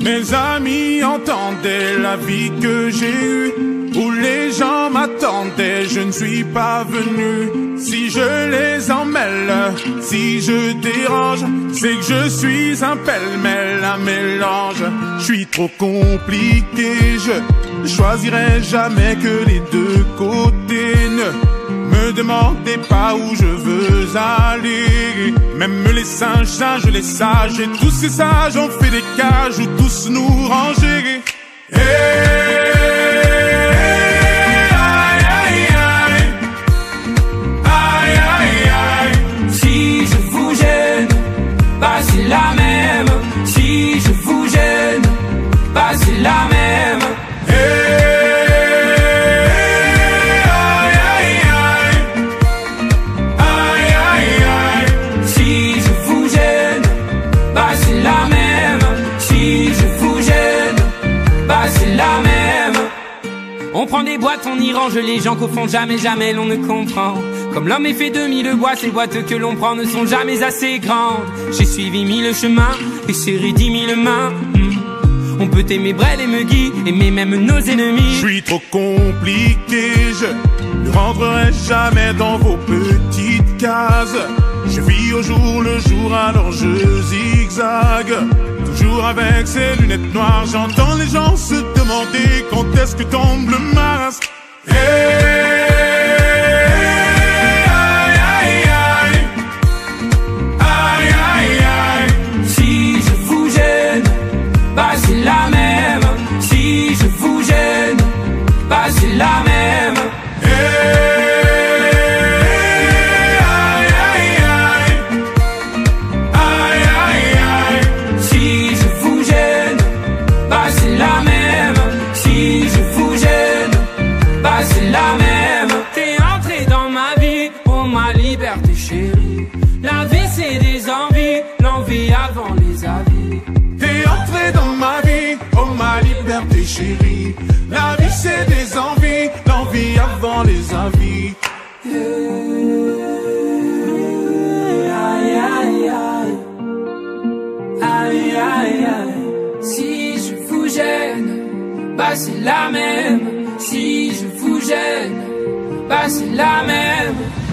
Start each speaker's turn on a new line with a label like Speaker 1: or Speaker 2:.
Speaker 1: Mes amis entendaient la vie que j'ai eue, où les gens m'attendaient, je ne suis pas venu. Si je les emmêle, si je dérange, c'est que je suis un pêle-mêle, un mélange. Je suis trop compliqué, je choisirai jamais que les deux côtés. Ne me demandez pas où je veux aller. Même les singes, les sages, et tous ces sages ont fait des cages où tous nous ranger.
Speaker 2: Si je vous gêne, bah c'est la même. Si je vous gêne, bah c'est la même. Si je vous gêne, bah c'est la même. Si je vous gêne, bah c'est la même. On prend des boîtes, on y range les gens qu'au fond jamais, jamais l'on ne comprend. Comme l'homme est fait de mille boîtes, ces boîtes que l'on prend ne sont jamais assez grandes. J'ai suivi mille chemins et serré 10 000 mains. On peut aimer Brel et Meggy, aimer même nos ennemis.
Speaker 1: Je suis trop compliqué, je ne rentrerai jamais dans vos petites cases. Je vis au jour le jour, alors je zigzague. Toujours avec ces lunettes noires, j'entends les gens se demander quand est-ce que tombe le masque.
Speaker 2: Si je vous gêne, bah c'est la même. Si je vous gêne, bah c'est la même. Si je vous gêne, bah c'est la même. Si je vous gêne, bah c'est la même. T'es entré dans ma vie, pour ma liberté chérie. La vie c'est des envies, l'envie avant les avis.
Speaker 1: T'es entré dans ma vie, oh ma liberté chérie. La vie c'est des envies, l'envie avant les avis.
Speaker 2: Aïe aïe aïe, aïe aïe aïe. Si je vous gêne, bah c'est la même. Si je vous gêne, bah c'est la même.